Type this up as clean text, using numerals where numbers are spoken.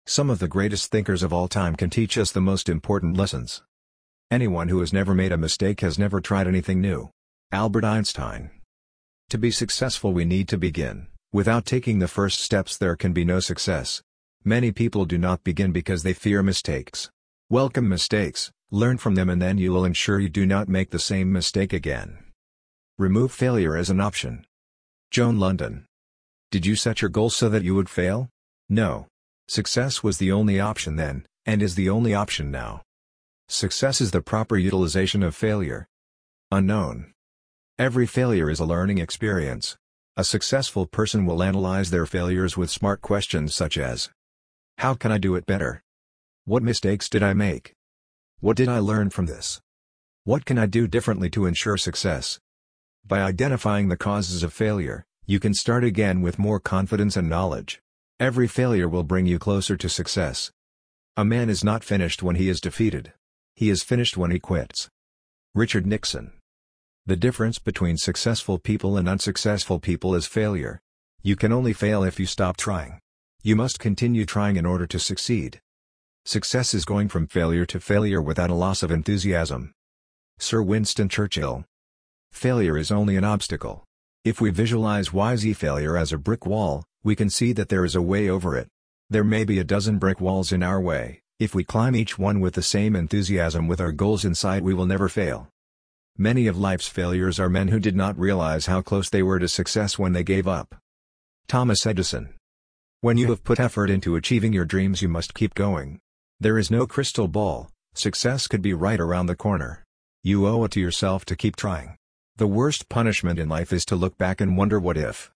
Some of the greatest thinkers of all time can teach us the most important lessons. Anyone who has never made a mistake has never tried anything new. Albert Einstein. To be successful we need to begin. Without taking the first steps there can be no success. Many people do not begin because they fear mistakes. Welcome mistakes, learn from them, and then you will ensure you do not make the same mistake again. Remove failure as an option. Joan London. Did you set your goals so that you would fail? No. Success was the only option then, and is the only option now. Success is the proper utilization of failure. Unknown. Every failure is a learning experience. A successful person will analyze their failures with smart questions such as: how can I do it better? What mistakes did I make? What did I learn from this? What can I do differently to ensure success? By identifying the causes of failure, you can start again with more confidence and knowledge. Every failure will bring you closer to success. A man is not finished when he is defeated. He is finished when he quits. Richard Nixon. The difference between successful people and unsuccessful people is failure. You can only fail if you stop trying. You must continue trying in order to succeed. Success is going from failure to failure without a loss of enthusiasm. Sir Winston Churchill. Failure is only an obstacle. If we visualize failure as a brick wall, we can see that there is a way over it. There may be a dozen brick walls in our way. If we climb each one with the same enthusiasm with our goals in sight, we will never fail. Many of life's failures are men who did not realize how close they were to success when they gave up. Thomas Edison. When you have put effort into achieving your dreams, you must keep going. There is no crystal ball. Success could be right around the corner. You owe it to yourself to keep trying. The worst punishment in life is to look back and wonder what if.